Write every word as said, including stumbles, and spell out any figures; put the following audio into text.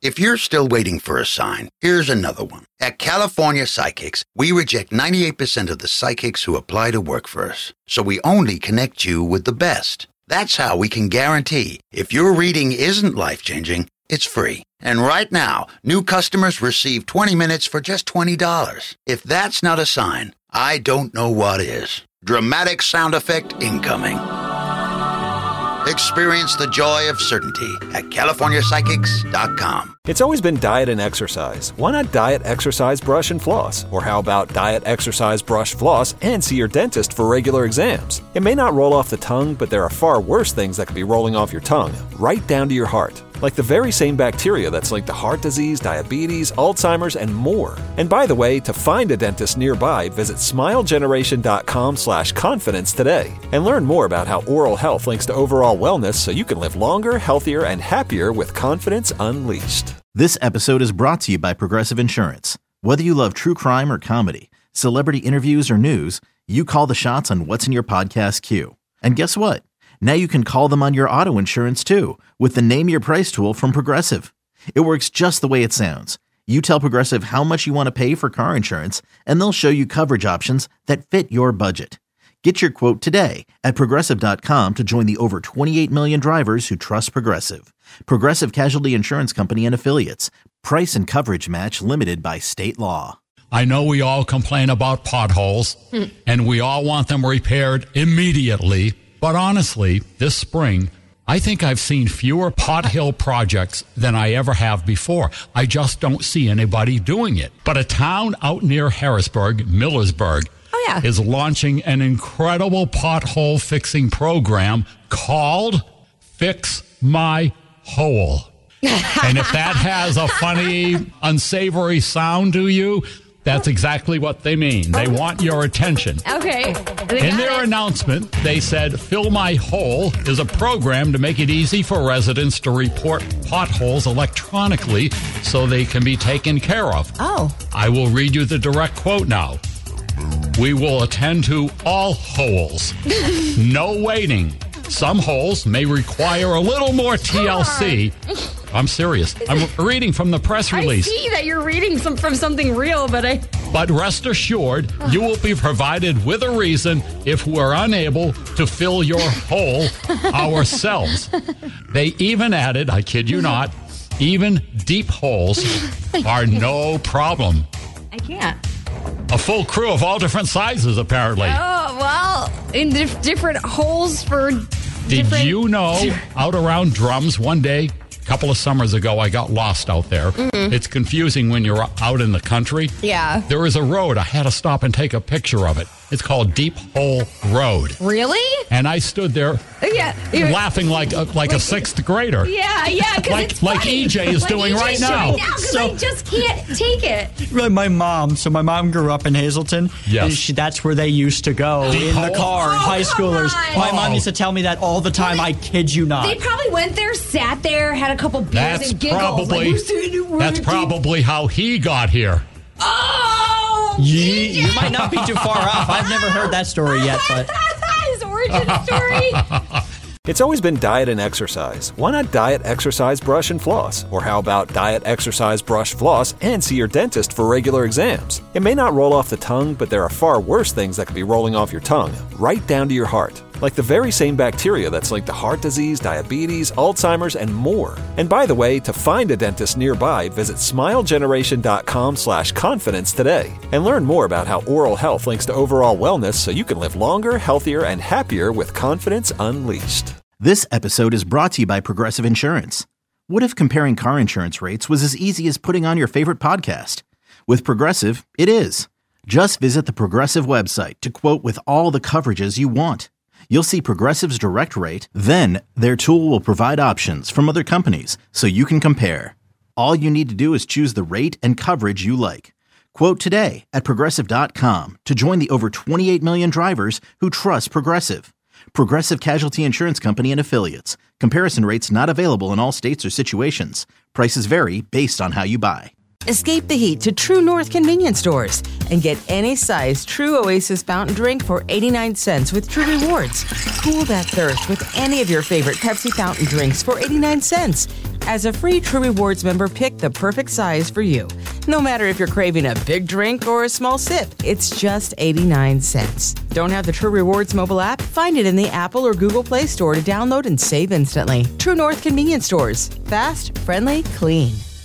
If you're still waiting for a sign, here's another one. At California Psychics, we reject ninety-eight percent of the psychics who apply to work for us. So we only connect you with the best. That's how we can guarantee if your reading isn't life-changing, it's free. And right now, new customers receive twenty minutes for just twenty dollars. If that's not a sign, I don't know what is. Dramatic sound effect incoming. Experience the joy of certainty at California Psychics dot com. It's always been diet and exercise. Why not diet, exercise, brush, and floss? Or how about diet, exercise, brush, floss, and see your dentist for regular exams? It may not roll off the tongue, but there are far worse things that could be rolling off your tongue, right down to your heart. Like the very same bacteria that's linked to heart disease, diabetes, Alzheimer's, and more. And by the way, to find a dentist nearby, visit smilegeneration.com slash confidence today. And learn more about how oral health links to overall wellness so you can live longer, healthier, and happier with confidence unleashed. This episode is brought to you by Progressive Insurance. Whether you love true crime or comedy, celebrity interviews or news, you call the shots on what's in your podcast queue. And guess what? Now you can call them on your auto insurance too with the Name Your Price tool from Progressive. It works just the way it sounds. You tell Progressive how much you want to pay for car insurance, and they'll show you coverage options that fit your budget. Get your quote today at Progressive dot com to join the over twenty-eight million drivers who trust Progressive. Progressive Casualty Insurance Company and Affiliates. Price and coverage match limited by state law. I know we all complain about potholes, and we all want them repaired immediately. But honestly, this spring, I think I've seen fewer pothole projects than I ever have before. I just don't see anybody doing it. But a town out near Harrisburg, Millersburg, oh, yeah. is launching an incredible pothole fixing program called Fix My Hole. And if that has a funny, unsavory sound to you, that's exactly what they mean. They want your attention. Okay. In their it. announcement, they said, Fill My Hole is a program to make it easy for residents to report potholes electronically so they can be taken care of. Oh. I will read you the direct quote now. We will attend to all holes. No waiting. Some holes may require a little more T L C. I'm serious. I'm reading from the press release. I see that you're reading some, from something real, but I... But rest assured, you will be provided with a reason if we're unable to fill your hole ourselves. They even added, I kid you not, even deep holes are no problem. I can't. A full crew of all different sizes, apparently. Oh, well, in dif- different holes for Did different... you know, out around Drums one day, a couple of summers ago, I got lost out there. Mm-hmm. It's confusing when you're out in the country. Yeah. There is a road. I had to stop and take a picture of it. It's called Deep Hole Road. Really? And I stood there yeah, laughing like a, like, like a sixth grader. Yeah, yeah. Like, it's like funny. E J is like doing E J's right now. Right now because So- I just can't take it. My mom, so my mom grew up in Hazelton. Yes. And she, that's where they used to go Deep in hole? the car, Oh, high come schoolers. on. My mom Oh. used to tell me that all the time. I kid you not. They probably went there, sat there, had a couple beers That's and giggles. probably like, "We're sitting in- we're that's deep-" probably how he got here. Oh! you, E J! you might not be too far off. I've never heard that story yet, but His origin story. It's always been diet and exercise. Why not diet, exercise, brush, and floss? Or how about diet, exercise, brush, floss, and see your dentist for regular exams? It may not roll off the tongue, but there are far worse things that could be rolling off your tongue, right down to your heart. Like the very same bacteria that's linked to heart disease, diabetes, Alzheimer's, and more. And by the way, to find a dentist nearby, visit smilegeneration.com slash confidence today. And learn more about how oral health links to overall wellness so you can live longer, healthier, and happier with confidence unleashed. This episode is brought to you by Progressive Insurance. What if comparing car insurance rates was as easy as putting on your favorite podcast? With Progressive, it is. Just visit the Progressive website to quote with all the coverages you want. You'll see Progressive's direct rate, then their tool will provide options from other companies so you can compare. All you need to do is choose the rate and coverage you like. Quote today at Progressive dot com to join the over twenty-eight million drivers who trust Progressive. Progressive Casualty Insurance Company and Affiliates. Comparison rates not available in all states or situations. Prices vary based on how you buy. Escape the heat to True North convenience stores and get any size True Oasis fountain drink for eighty-nine cents with True Rewards. Cool that thirst with any of your favorite Pepsi fountain drinks for eighty-nine cents. As a free True Rewards member, pick the perfect size for you. No matter if you're craving a big drink or a small sip, it's just eighty-nine cents. Don't have the True Rewards mobile app? Find it in the Apple or Google Play Store to download and save instantly. True North Convenience Stores. Fast, friendly, clean.